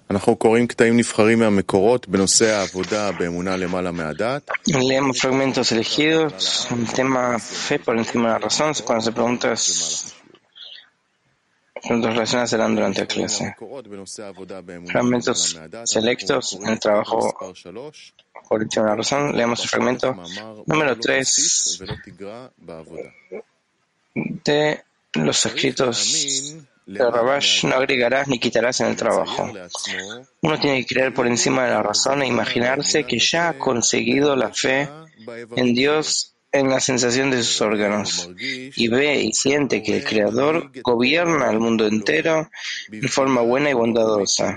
Leemos fragmentos elegidos, un tema fe por encima de la razón. Cuando se preguntas relacionadas serán durante la clase. Fragmentos selectos en el trabajo por encima de la razón. Leemos el fragmento número 3 de los escritos de Rabash: no agregarás ni quitarás en el trabajo. Uno tiene que creer por encima de la razón e imaginarse que ya ha conseguido la fe en Dios en la sensación de sus órganos, y ve y siente que el Creador gobierna el mundo entero de forma buena y bondadosa.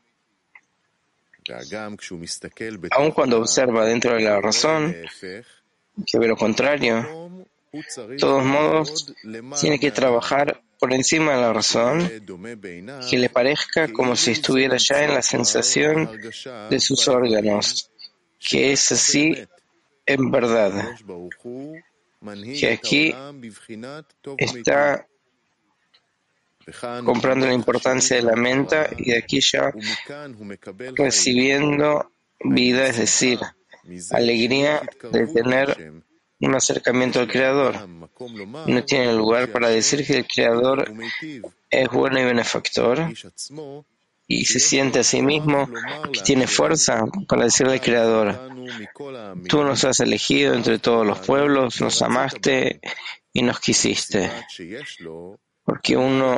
Aun cuando observa dentro de la razón que ve lo contrario, de todos modos, tiene que trabajar por encima de la razón, que le parezca como si estuviera ya en la sensación de sus órganos, que es así en verdad, que aquí está comprando la importancia de la mente y de aquí ya recibiendo vida, es decir, alegría de tener un acercamiento al Creador. No tiene lugar para decir que el Creador es bueno y benefactor, y se siente a sí mismo que tiene fuerza para decirle al Creador: tú nos has elegido entre todos los pueblos, nos amaste y nos quisiste. Porque uno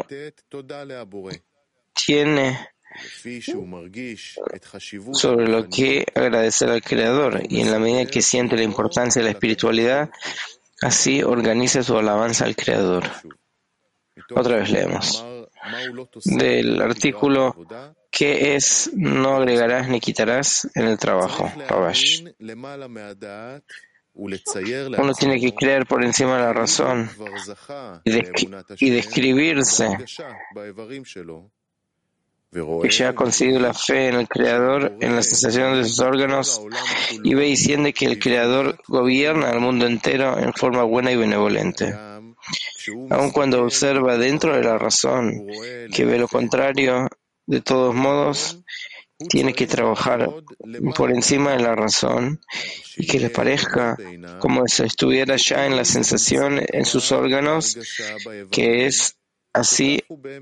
tiene sobre lo que agradecer al Creador, y en la medida que siente la importancia de la espiritualidad, así organiza su alabanza al Creador. Otra vez leemos del artículo ¿qué es no agregarás ni quitarás en el trabajo? Rabash. Uno tiene que creer por encima de la razón y describirse que ya ha conseguido la fe en el Creador, en la sensación de sus órganos, y ve y siente que el Creador gobierna el mundo entero en forma buena y benevolente. Aun cuando observa dentro de la razón que ve lo contrario, de todos modos, tiene que trabajar por encima de la razón y que le parezca como si estuviera ya en la sensación en sus órganos, que es así.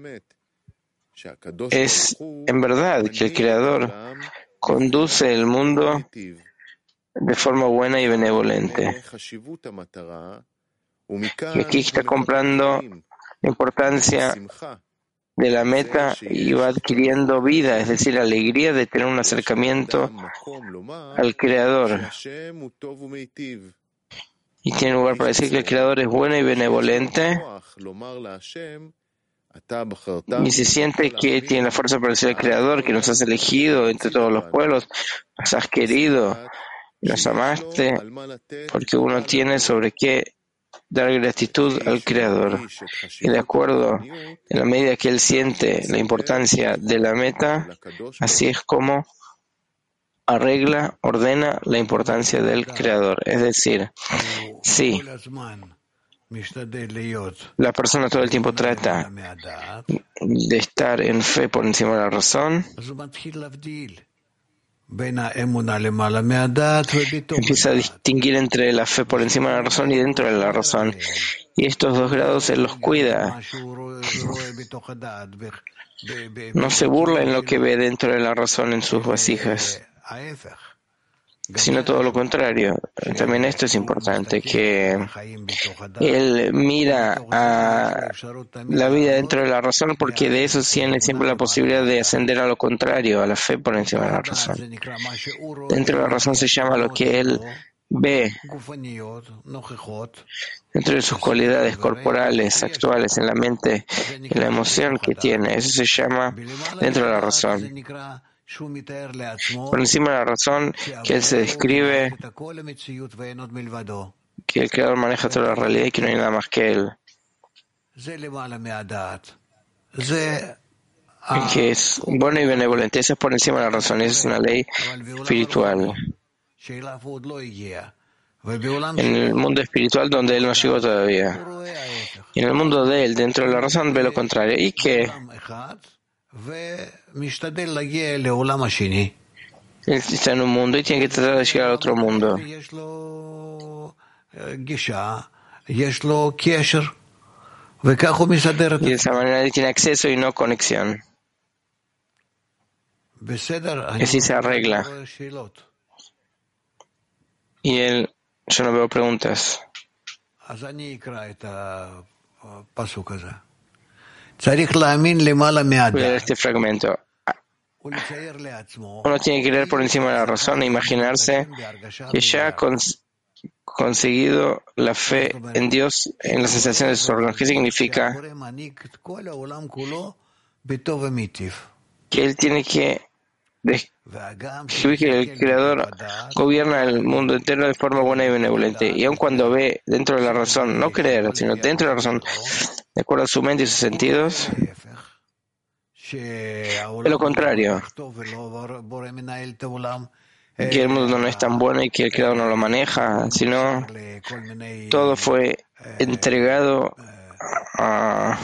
Es en verdad que el Creador conduce el mundo de forma buena y benevolente. Y aquí está comprando la importancia de la meta y va adquiriendo vida, es decir, alegría de tener un acercamiento al Creador. Y tiene lugar para decir que el Creador es bueno y benevolente, y se siente que tiene la fuerza para decir al Creador que nos has elegido entre todos los pueblos, nos has querido y nos amaste, porque uno tiene sobre qué dar gratitud al Creador. Y de acuerdo, en la medida que él siente la importancia de la meta, así es como ordena la importancia del Creador. Es decir, sí, la persona todo el tiempo trata de estar en fe por encima de la razón, empieza a distinguir entre la fe por encima de la razón y dentro de la razón. Y estos dos grados él los cuida. No se burla en lo que ve dentro de la razón en sus vasijas, sino todo lo contrario. También esto es importante, que él mira a la vida dentro de la razón, porque de eso tiene siempre la posibilidad de ascender a lo contrario, a la fe por encima de la razón. Dentro de la razón se llama lo que él ve dentro de sus cualidades corporales, actuales, en la mente, en la emoción que tiene. Eso se llama dentro de la razón. Por encima de la razón, que él se describe que el Creador maneja toda la realidad y que no hay nada más que él, que es bueno y benevolente. Eso es por encima de la razón, esa es una ley espiritual. En el mundo espiritual donde él no llegó todavía. Y en el mundo de él, dentro de la razón, ve lo contrario. ¿Y qué? Él está en un mundo y tiene que tratar de llegar al otro mundo. Y de esa manera él tiene acceso y no conexión. Y así se arregla. Y él, yo no veo preguntas. Voy a leer este fragmento. Uno tiene que leer por encima de la razón e imaginarse que ya ha conseguido la fe en Dios en la sensación de sus órganos. ¿Qué significa? Que él tiene que describir que el Creador gobierna el mundo entero de forma buena y benevolente. Y aun cuando ve dentro de la razón, no creer, sino dentro de la razón, de acuerdo a su mente y sus sentidos, es lo contrario, que el mundo no es tan bueno y que el Creador no lo maneja, sino todo fue entregado a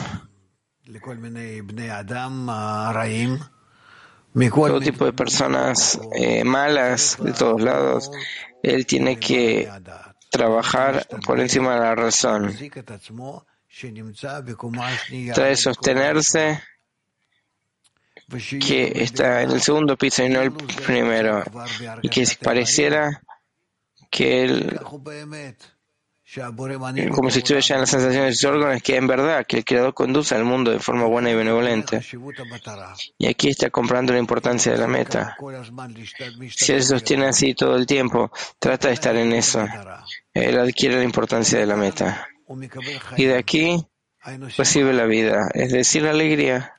todo tipo de personas malas de todos lados. Él tiene que trabajar por encima de la razón. Trata de sostenerse que está en el segundo piso y no el primero, y que pareciera que él, como si estuviera ya en la sensación de sus órganos, que en verdad que el Creador conduce al mundo de forma buena y benevolente. Y aquí está comprando la importancia de la meta. Si él se sostiene así todo el tiempo, trata de estar en eso. Él adquiere la importancia de la meta. Y de aquí recibe la vida, es decir, la alegría.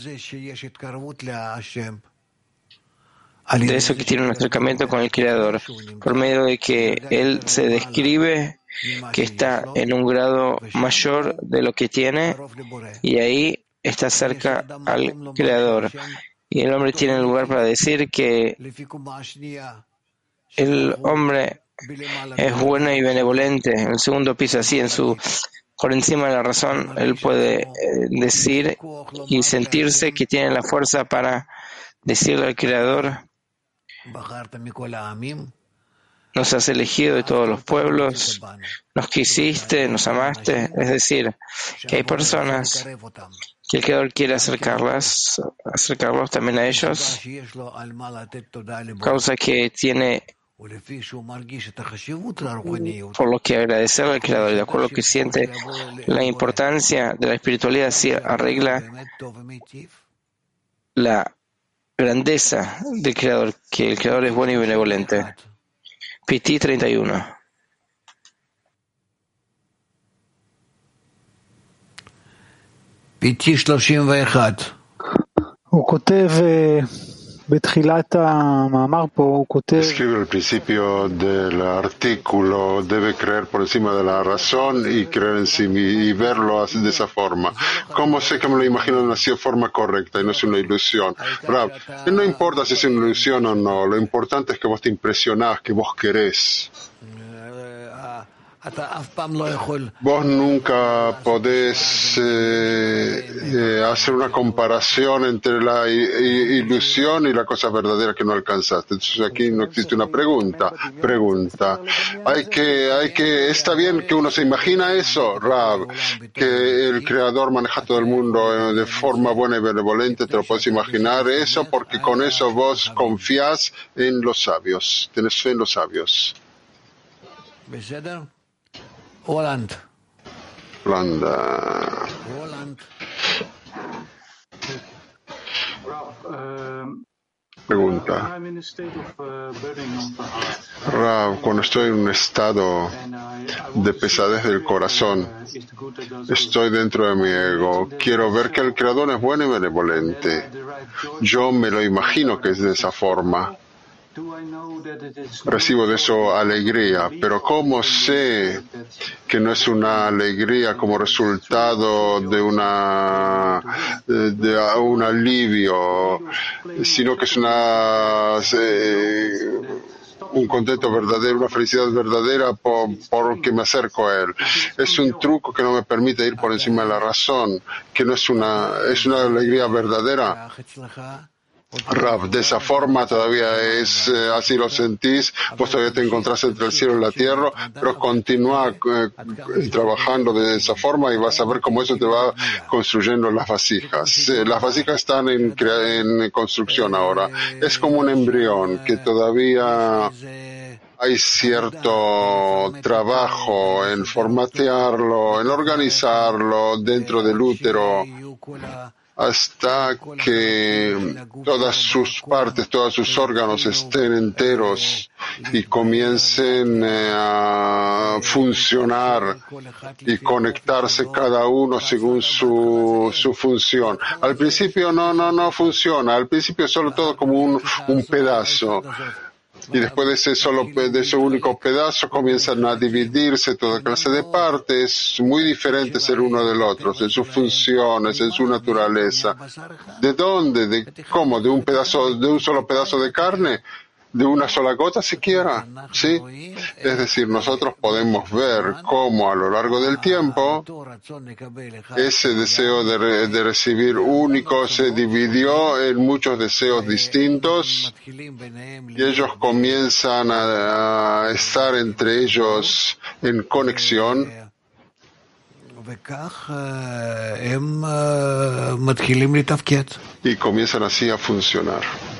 De eso que tiene un acercamiento con el Creador, por medio de que él se describe que está en un grado mayor de lo que tiene y ahí está cerca al Creador. Y el hombre tiene lugar para decir que el hombre es bueno y benevolente. En el segundo piso, así, por encima de la razón, él puede decir y sentirse que tiene la fuerza para decirle al Creador: nos has elegido de todos los pueblos, nos quisiste, nos amaste. Es decir, que hay personas que el Creador quiere acercarlos también a ellos, causa que tiene por lo que agradecerle al Creador, y de acuerdo a lo que siente la importancia de la espiritualidad, así arregla la grandeza del Creador, que el Creador es bueno y benevolente. PT 31. PT 31. Escribe al principio del artículo: debe creer por encima de la razón y creer en sí y verlo de esa forma. ¿Cómo sé que me lo imagino de una forma correcta y no es una ilusión? Rav, no importa si es una ilusión o no, lo importante es que vos te impresionás, que vos querés. Vos nunca podés hacer una comparación entre la ilusión y la cosa verdadera que no alcanzaste. Entonces aquí no existe una pregunta. Está bien que uno se imagina eso, Rav, que el Creador maneja todo el mundo de forma buena y benevolente. Te lo puedes imaginar eso porque con eso vos confías en los sabios, tenés fe en los sabios. Holanda. Pregunta. Rav, cuando estoy en un estado de pesadez del corazón, estoy dentro de mi ego, quiero ver que el Creador es bueno y benevolente. Yo me lo imagino que es de esa forma. Recibo de eso alegría, pero ¿cómo sé que no es una alegría como resultado de un alivio, sino que es un contento verdadero, una felicidad verdadera por que me acerco a Él. Es un truco que no me permite ir por encima de la razón, que no es es una alegría verdadera. Rav, de esa forma todavía es así lo sentís, vos todavía te encontrás entre el cielo y la tierra, pero continúa trabajando de esa forma y vas a ver cómo eso te va construyendo las vasijas. Las vasijas están en construcción ahora. Es como un embrión que todavía hay cierto trabajo en formatearlo, en organizarlo dentro del útero, hasta que todas sus partes, todos sus órganos estén enteros y comiencen a funcionar y conectarse cada uno según su función. Al principio no funciona, al principio es solo todo como un pedazo. Y después de ese único pedazo comienzan a dividirse toda clase de partes muy diferentes el uno del otro, en sus funciones, en su naturaleza. ¿De dónde? ¿De cómo? ¿De un solo pedazo de carne? ¿De una sola gota siquiera? ¿Sí? Es decir, nosotros podemos ver cómo a lo largo del tiempo ese deseo de recibir único se dividió en muchos deseos distintos y ellos comienzan a estar entre ellos en conexión y comienzan así a funcionar.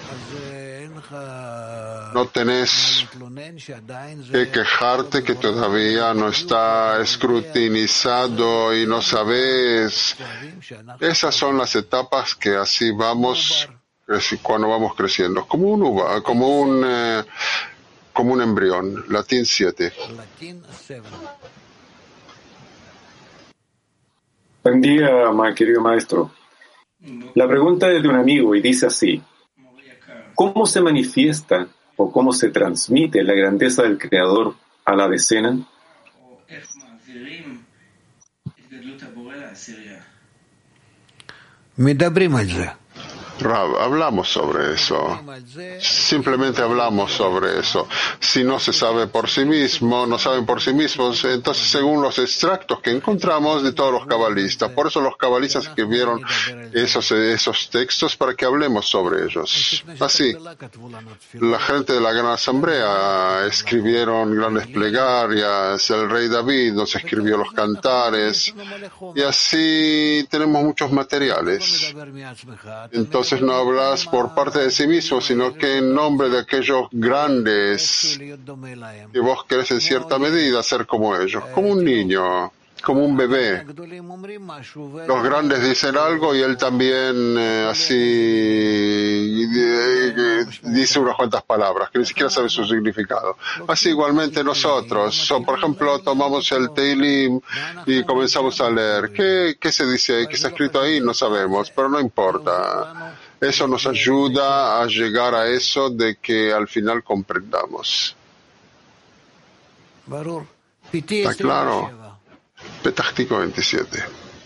No tenés que quejarte que todavía no está escrutinizado y no sabes. Esas son las etapas que así vamos cuando vamos creciendo, como un uva, como un embrión. Latín 7. Buen día, querido maestro. La pregunta es de un amigo y dice así: ¿cómo se manifiesta o cómo se transmite la grandeza del Creador a la decena? Rav, hablamos sobre eso. Simplemente hablamos sobre eso. Si no se sabe por sí mismo, no saben por sí mismos, entonces según los extractos que encontramos de todos los cabalistas. Por eso los cabalistas escribieron esos textos para que hablemos sobre ellos. Así, la gente de la Gran Asamblea escribieron grandes plegarias, el rey David nos escribió los cantares, y así tenemos muchos materiales. Entonces no hablas por parte de sí mismo, sino que en nombre de aquellos grandes que vos querés en cierta medida ser como ellos, como un niño, como un bebé. Los grandes dicen algo y él también así dice unas cuantas palabras que ni siquiera sabe su significado. Así igualmente nosotros, por ejemplo, tomamos el Teilim y comenzamos a leer. ¿Qué se dice ahí? ¿Qué está escrito ahí? No sabemos, pero no importa. Eso nos ayuda a llegar a eso de que al final comprendamos. ¿Está claro? Petach Tikva 27.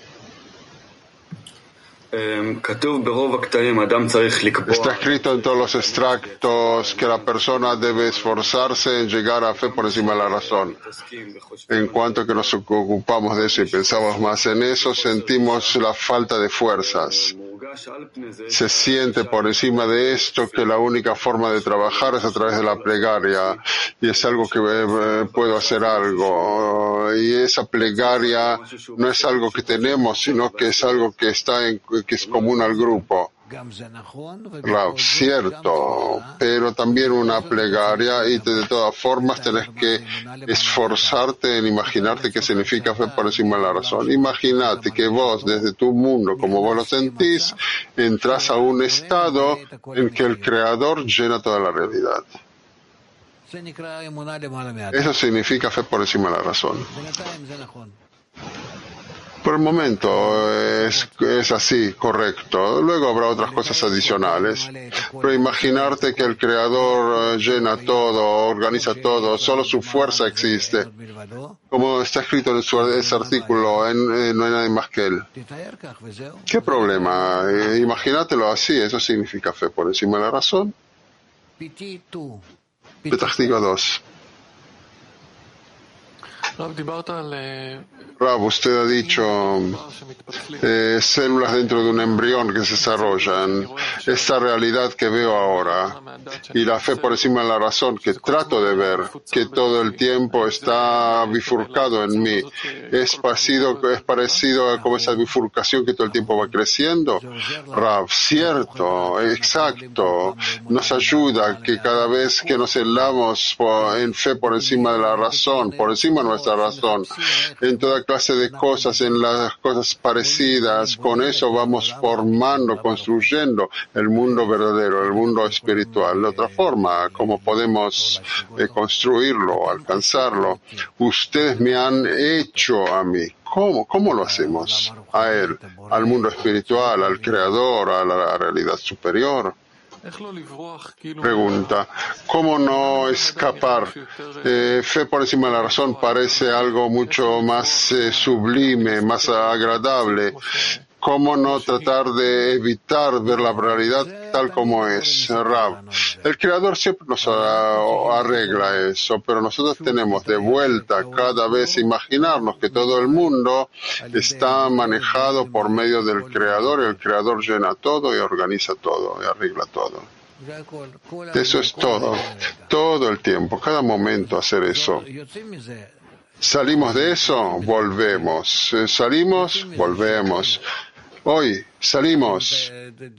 Está escrito en todos los extractos que la persona debe esforzarse en llegar a fe por encima de la razón. En cuanto que nos ocupamos de eso y pensamos más en eso, sentimos la falta de fuerzas. Se siente por encima de esto que la única forma de trabajar es a través de la plegaria, y es algo que puedo hacer algo, y esa plegaria no es algo que tenemos, sino que es algo que que es común al grupo. Rav, cierto, pero también una plegaria, y de todas formas tenés que esforzarte en imaginarte qué significa fe por encima de la razón. Imagínate que vos, desde tu mundo, como vos lo sentís, entras a un estado en que el Creador llena toda la realidad. Eso significa fe por encima de la razón. Por el momento es así, correcto. Luego habrá otras cosas adicionales. Pero imaginarte que el Creador llena todo, organiza todo, solo su fuerza existe. Como está escrito en ese artículo, no hay nadie más que Él. ¿Qué problema? Imagínatelo así, eso significa fe por encima de la razón. Petach Tikva 2. Rab, usted ha dicho células dentro de un embrión que se desarrollan. Esta realidad que veo ahora y la fe por encima de la razón que trato de ver, que todo el tiempo está bifurcado en mí, es parecido a como esa bifurcación que todo el tiempo va creciendo. Rab, cierto, exacto, nos ayuda que cada vez que nos elevamos en fe por encima de la razón, por encima de nuestra razón, en toda clase de cosas, en las cosas parecidas, con eso vamos formando, construyendo el mundo verdadero, el mundo espiritual. De otra forma, ¿cómo podemos construirlo, alcanzarlo? Ustedes me han hecho a mí. ¿Cómo lo hacemos? A Él, al mundo espiritual, al Creador, a la realidad superior. Pregunta, ¿cómo no escapar? Fe por encima de la razón parece algo mucho más sublime, más agradable. ¿Cómo no tratar de evitar ver la realidad tal como es? Rab, el Creador siempre nos arregla eso, pero nosotros tenemos de vuelta cada vez imaginarnos que todo el mundo está manejado por medio del Creador y el Creador llena todo y organiza todo y arregla todo. Eso es todo el tiempo, cada momento hacer eso. Salimos de eso, volvemos. Salimos, volvemos. Hoy salimos.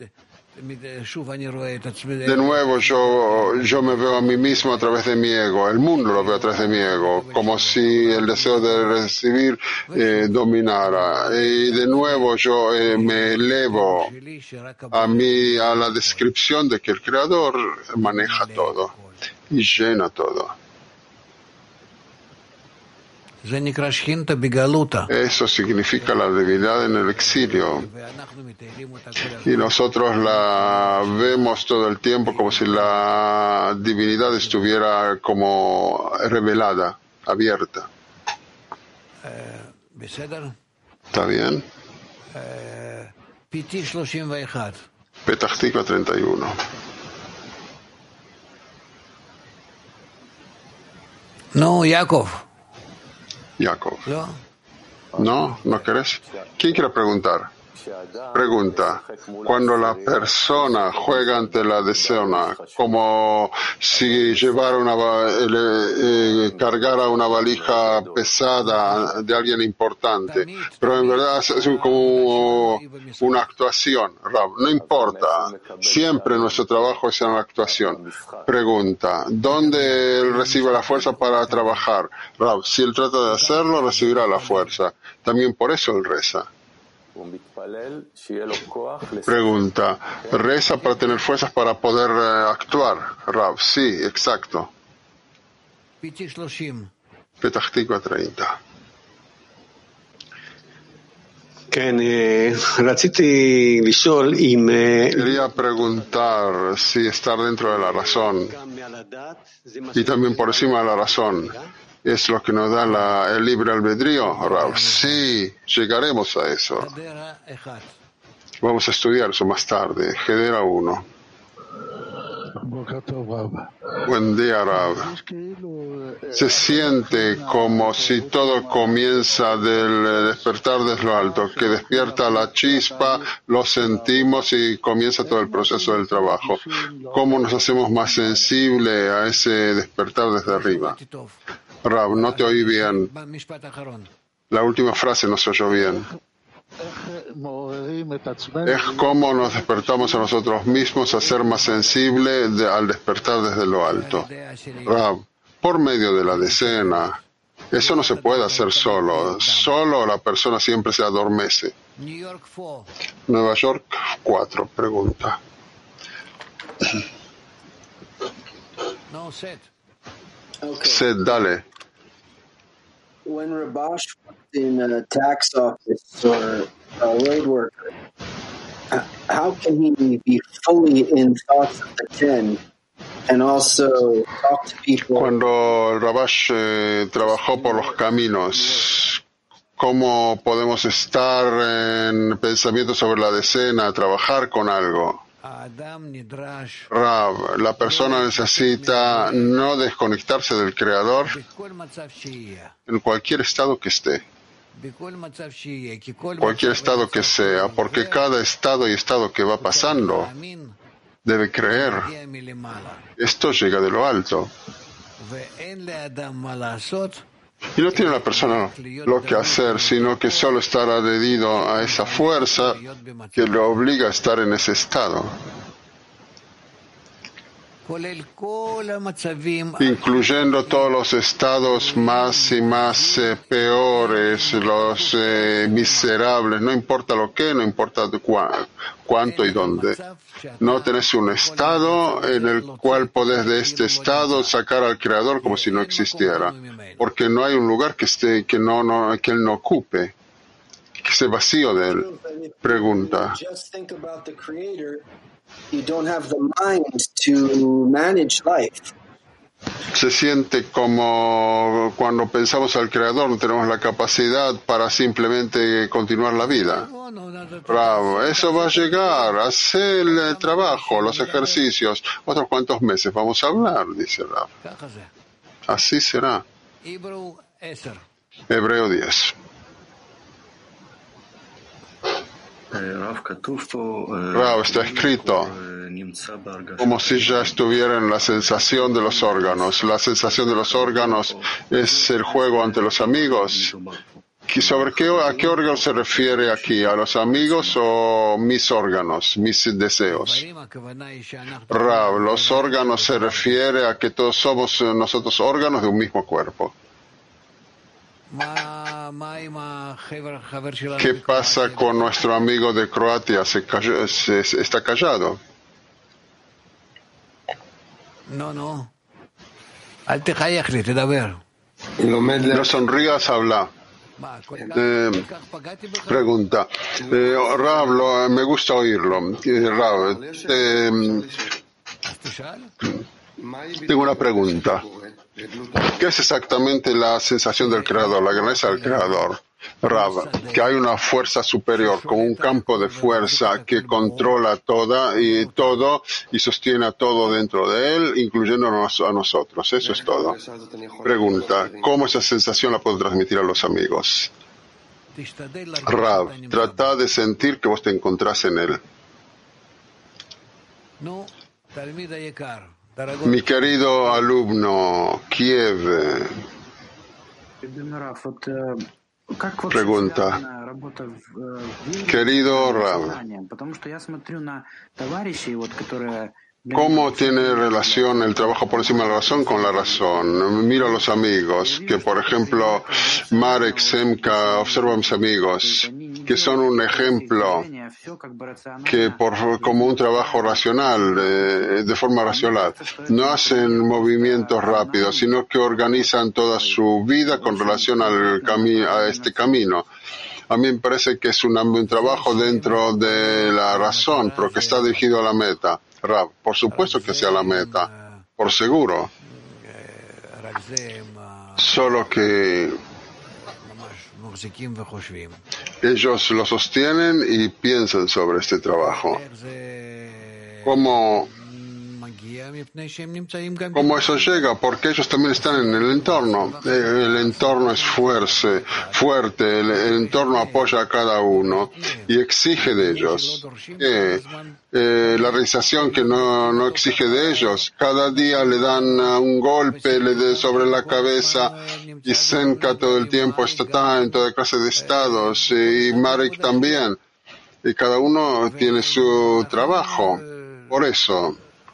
De nuevo yo me veo a mí mismo a través de mi ego, el mundo lo veo a través de mi ego, como si el deseo de recibir dominara. Y de nuevo yo me elevo a la descripción de que el Creador maneja todo y llena todo. Eso significa la debilidad en el exilio. Y nosotros la vemos todo el tiempo como si la divinidad estuviera como revelada, abierta. ¿Está bien? Petach Tikva 31. No, Jacob. ¿No querés? ¿Quién quiere preguntar? Pregunta, cuando la persona juega ante la decena, como si cargara una valija pesada de alguien importante, pero en verdad es como una actuación, Rab, no importa, siempre nuestro trabajo es una actuación. Pregunta, ¿dónde él recibe la fuerza para trabajar? Rab, si él trata de hacerlo, recibirá la fuerza. También por eso él reza. Pregunta, ¿reza para tener fuerzas para poder actuar? Rab, sí, exacto. Petach Tikva 30. Quería preguntar si estar dentro de la razón y también por encima de la razón es lo que nos da el libre albedrío, Rab. Sí, llegaremos a eso. Vamos a estudiar eso más tarde. Gedera 1. Buen día, Rab. Se siente como si todo comienza del despertar desde lo alto, que despierta la chispa, lo sentimos y comienza todo el proceso del trabajo. ¿Cómo nos hacemos más sensibles a ese despertar desde arriba? Rab, no te oí bien. La última frase no se oyó bien. Es como nos despertamos a nosotros mismos a ser más sensibles al despertar desde lo alto. Rab, por medio de la decena, eso no se puede hacer solo la persona siempre se adormece. Nueva York 4, pregunta. Seth, dale. When Rabash was in a tax office or a road worker, how can he be fully in thoughts of the 10 and also talk to people? Cuando el Rabash trabajó por los caminos, ¿cómo podemos estar en pensamiento sobre la decena, trabajar con algo? Rav, la persona necesita no desconectarse del Creador en cualquier estado que esté, cualquier estado que sea, porque cada estado y estado que va pasando debe creer. Esto llega de lo alto. Y no tiene la persona lo que hacer, sino que solo estar adherido a esa fuerza que lo obliga a estar en ese estado, incluyendo todos los estados más y más peores, los miserables, no importa lo que, no importa cuánto y dónde. No tenés un estado en el cual podés de este estado sacar al Creador como si no existiera, porque no hay un lugar que esté, que él no ocupe, que esté vacío de él. Pregunta. You don't have the mind to manage life. Se siente como cuando pensamos al Creador, no tenemos la capacidad para simplemente continuar la vida. Bravo, eso va a llegar, hacer el trabajo, los ejercicios. Otros cuantos meses vamos a hablar, dice Rav. Así será. Hebreo 10. Rav, está escrito como si ya estuviera en la sensación de los órganos. La sensación de los órganos es el juego ante los amigos. ¿A qué órgano se refiere aquí? ¿A los amigos o mis órganos, mis deseos? Rav, los órganos se refiere a que todos somos nosotros órganos de un mismo cuerpo. ¿Qué pasa con nuestro amigo de Croacia? ¿Está callado? No sonrías, habla. Pregunta. Rav, me gusta oírlo. Rav, tengo una pregunta. ¿Qué es exactamente la sensación del Creador, la grandeza del Creador? Rav, que hay una fuerza superior, como un campo de fuerza que controla todo y sostiene a todo dentro de él, incluyéndonos a nosotros. Eso es todo. Pregunta, ¿cómo esa sensación la puedo transmitir a los amigos? Rav, trata de sentir que vos te encontrás en él. Mi querido alumno, Kiev. Pregunta. Querido Rav, ¿cómo tiene relación el trabajo por encima de la razón con la razón? Miro a los amigos, que por ejemplo, Marek, Semka, observo a mis amigos, que son un ejemplo, que como un trabajo racional, de forma racional, no hacen movimientos rápidos, sino que organizan toda su vida con relación a este camino. A mí me parece que es un trabajo dentro de la razón, pero que está dirigido a la meta. Rav, por supuesto que sea la meta, por seguro. Solo que ellos lo sostienen y piensan sobre este trabajo. ¿Cómo eso llega? Porque ellos también están en el entorno. El entorno es fuerte, el entorno apoya a cada uno y exige de ellos. La realización que no exige de ellos. Cada día le dan un golpe sobre la cabeza y Senka todo el tiempo está en toda clase de estados y Marek también. Y cada uno tiene su trabajo. Por eso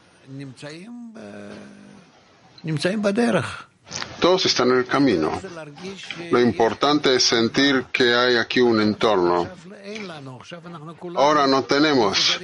todos están en el camino. Lo importante es sentir que hay aquí un entorno. Ahora no tenemos.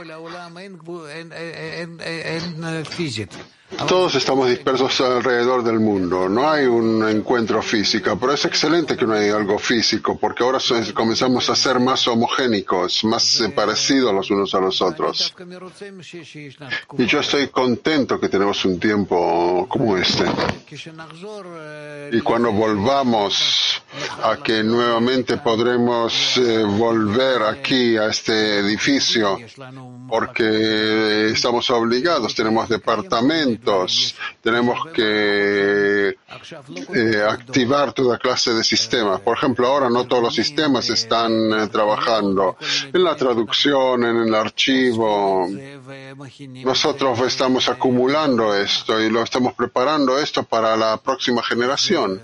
Todos estamos dispersos alrededor del mundo. No hay un encuentro físico, pero es excelente que no haya algo físico, porque ahora comenzamos a ser más homogénicos, más parecidos los unos a los otros. Y yo estoy contento que tenemos un tiempo como este. Y cuando volvamos a que nuevamente podremos volver aquí a este edificio, porque estamos obligados, tenemos departamentos, tenemos que activar toda clase de sistemas. Por ejemplo, ahora no todos los sistemas están trabajando en la traducción, en el archivo. Nosotros estamos acumulando esto y lo estamos preparando esto para la próxima generación.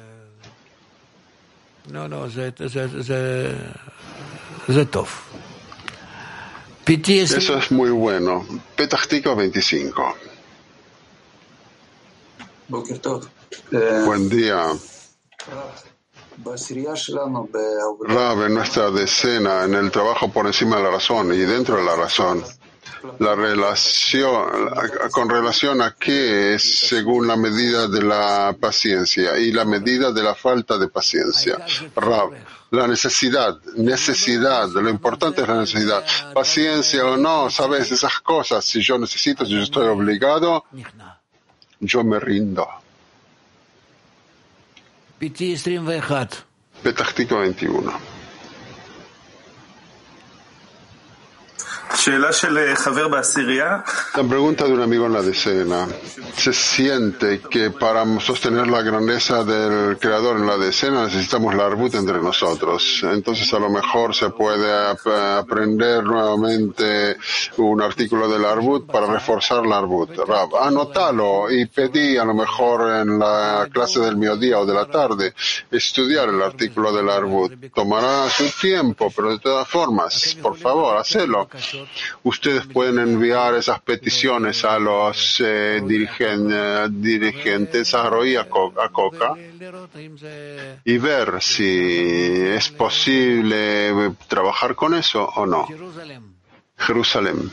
Eso es muy bueno. Petah Tikva 25. Buen día. Rab, en nuestra decena, en el trabajo por encima de la razón y dentro de la razón, la relación, con relación a qué es según la medida de la paciencia y la medida de la falta de paciencia. Rab, la necesidad, lo importante es la necesidad. Paciencia o no, sabes, esas cosas, si yo necesito, si yo estoy obligado, yo me rindo. Petah Tikva 21. La pregunta de un amigo en la decena. Se siente que para sostener la grandeza del Creador en la decena necesitamos la arbut entre nosotros. Entonces a lo mejor se puede aprender nuevamente un artículo del arbut para reforzar la arbut. Rab, anótalo y pedí a lo mejor en la clase del mediodía o de la tarde estudiar el artículo del arbut. Tomará su tiempo, pero de todas formas, por favor, hacelo. Ustedes pueden enviar esas peticiones a los dirigentes a Roy y a Coca y ver si es posible trabajar con eso o no. Jerusalén.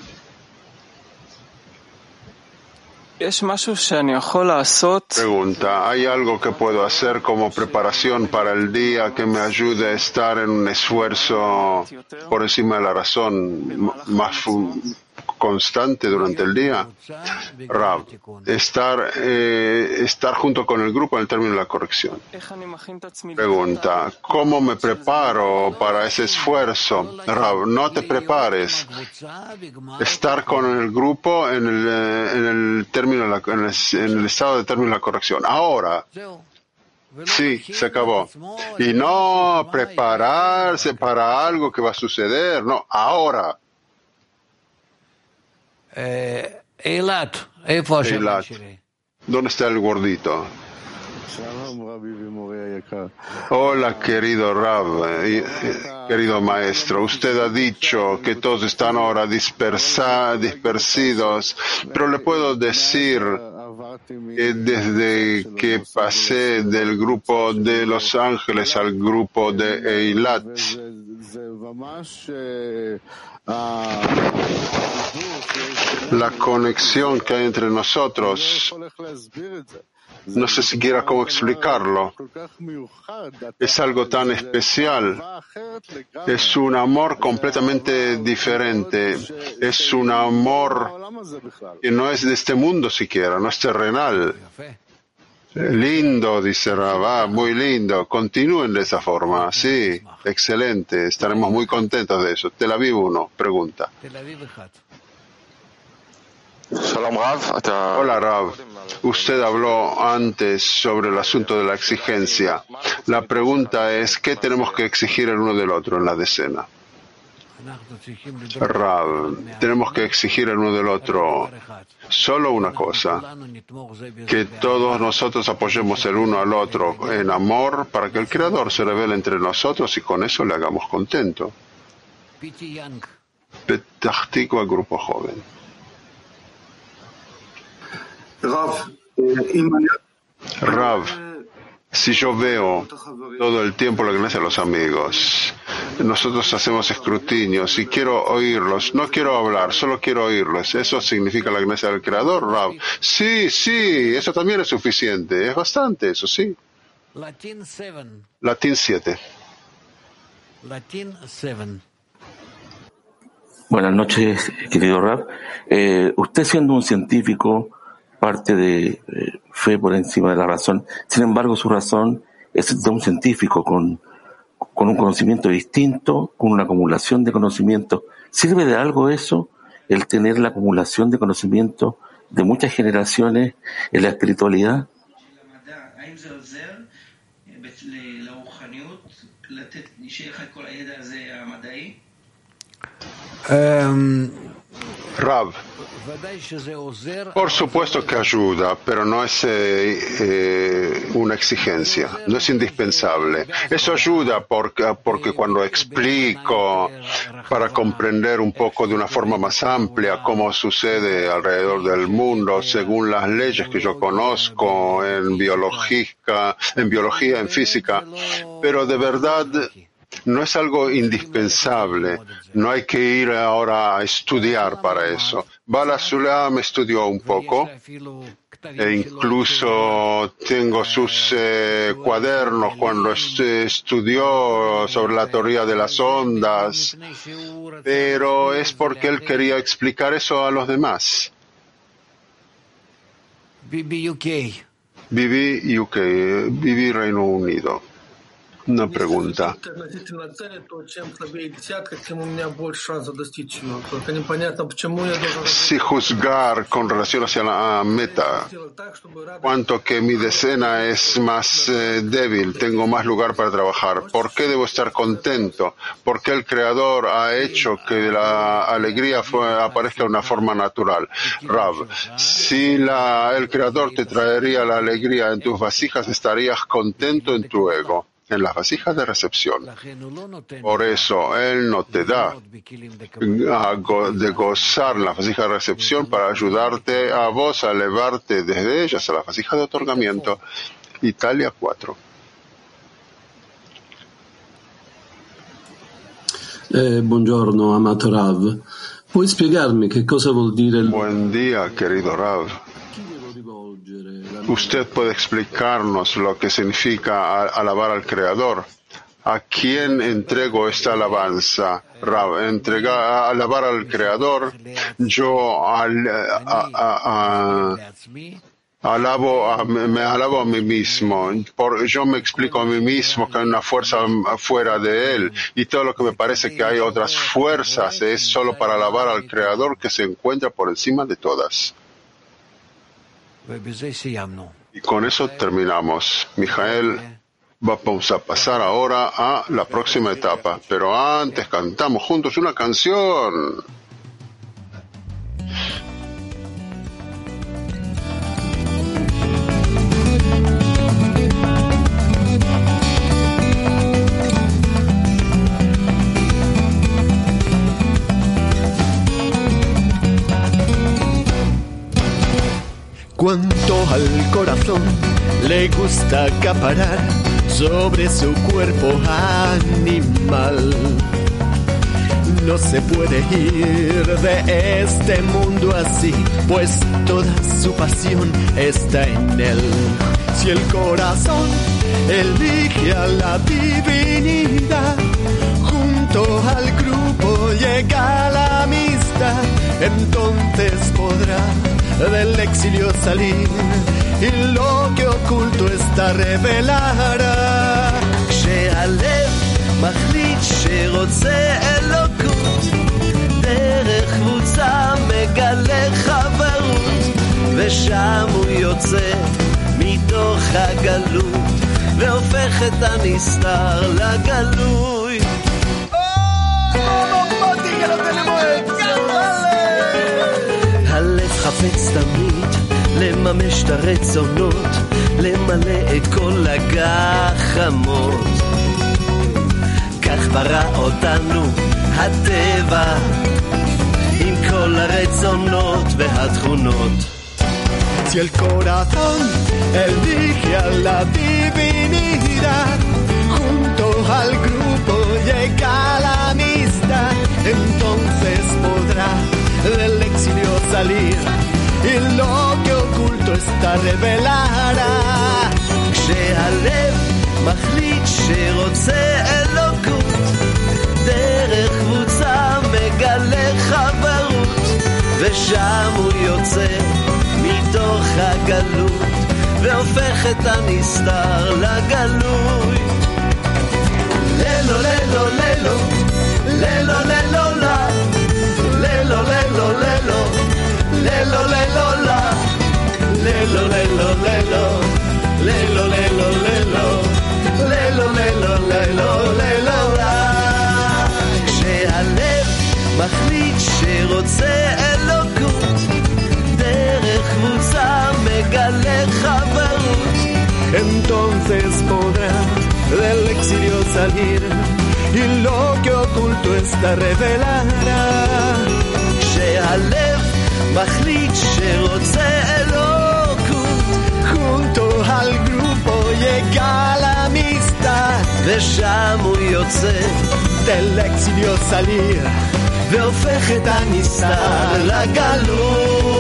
Pregunta, ¿hay algo que puedo hacer como preparación para el día que me ayude a estar en un esfuerzo por encima de la razón más constante durante el día? Rab, estar junto con el grupo en el término de la corrección. Pregunta, ¿cómo me preparo para ese esfuerzo? Rab, no te prepares. Estar con el grupo en el estado de término de la corrección. Ahora. Sí, se acabó. Y no prepararse para algo que va a suceder. No, ahora. Eilat. ¿Dónde está el gordito? Hola, querido Rab, querido maestro. Usted ha dicho que todos están ahora dispersidos, pero le puedo decir que desde que pasé del grupo de Los Ángeles al grupo de Eilat, la conexión que hay entre nosotros, no sé siquiera cómo explicarlo. Es algo tan especial. Es un amor completamente diferente. Es un amor que no es de este mundo siquiera, no es terrenal. Lindo, dice Rabá, muy lindo. Continúen de esa forma. Sí, excelente. Estaremos muy contentos de eso. Tel Aviv 1, pregunta. Hola Rav, usted habló antes sobre el asunto de la exigencia. La pregunta es, ¿qué tenemos que exigir el uno del otro en la decena? Rav, tenemos que exigir el uno del otro solo una cosa, que todos nosotros apoyemos el uno al otro en amor para que el Creador se revele entre nosotros y con eso le hagamos contento. Petah Tikva al grupo joven. Rav, si yo veo todo el tiempo lo que me hacen los amigos, nosotros hacemos escrutinios y quiero oírlos, no quiero hablar, solo quiero oírlos. ¿Eso significa la gracia del Creador, Rav? Sí, eso también es suficiente, es bastante eso, sí. Latín 7. Buenas noches, querido Rav. Usted siendo un científico, parte de fe por encima de la razón. Sin embargo, su razón es de un científico con un conocimiento distinto, con una acumulación de conocimiento. ¿Sirve de algo eso, el tener la acumulación de conocimiento de muchas generaciones en la espiritualidad? Rav, por supuesto que ayuda, pero no es una exigencia, no es indispensable. Eso ayuda porque cuando explico para comprender un poco de una forma más amplia cómo sucede alrededor del mundo según las leyes que yo conozco en biología, en física, pero de verdad no es algo indispensable, no hay que ir ahora a estudiar para eso. Bala Sulam estudió un poco e incluso tengo sus cuadernos cuando estudió sobre la teoría de las ondas, pero es porque él quería explicar eso a los demás. Viví UK, viví Reino Unido. Una pregunta. Si juzgar con relación hacia la meta, cuanto que mi decena es más débil, tengo más lugar para trabajar, ¿por qué debo estar contento? ¿Por qué el Creador ha hecho que la alegría aparezca de una forma natural? Rav, si el Creador te traería la alegría en tus vasijas, estarías contento en tu ego, en las vasijas de recepción. Por eso Él no te da de gozar las vasijas de recepción para ayudarte a vos a elevarte desde ellas a las vasijas de otorgamiento. Italia 4. Buongiorno, amato Rav. ¿Puoi spiegarmi che cosa vuol dire Buen día, querido Rav. ¿Usted puede explicarnos lo que significa alabar al Creador? ¿A quién entrego esta alabanza? Rav, alabar al Creador, yo me alabo a mí mismo. Yo me explico a mí mismo que hay una fuerza fuera de Él y todo lo que me parece que hay otras fuerzas es solo para alabar al Creador que se encuentra por encima de todas. Y con eso terminamos. Mijael, vamos a pasar ahora a la próxima etapa, pero antes cantamos juntos una canción. Cuanto al corazón le gusta acaparar sobre su cuerpo animal. No se puede ir de este mundo así, pues toda su pasión está en él. Si el corazón elige a la divinidad, junto al grupo llega la amistad, entonces podrá del exilio salir y lo que oculto está revelará. כשהלב מחליט שרוצה אלוקות, דרך קבוצה מגלה חברות, ושם הוא יוצא מתוך הגלות והופך את הנסתר לגלוי. הלב חפץ תמיד לממש את הרצונות, למלא את כל הגחמות. כך ברא אותנו הטבע עם כל הרצונות והתכונות. Si el corazón elige a la divinidad, junto al grupo llega la amistad, entonces podrá del exilio salir y lo que oculto está revelará. כשהלב מחליט שרוצה אלוקות, דרך קבוצה מגלה חברות, ושם הוא יוצא מתוך הגלות והופך את הנסתר לגלוי. לילו לילו לילו לילו לילו לה לילו לילו לילו לילו לילו לה לילו לילו לילו לילו לילו לילו לילו לילו לילו לילו לה. כשהלב מחליט שרוצה אלוקות, דרך קבוצה מגלה חברות. Entonces podrá del exilio salir y lo que oculto está revelará. כשהלב מחליט שרוצה אלוקות, junto al grupo llega la amistad, ושם הוא יוצא del exilio salir והופך את הנסתר לגלוי.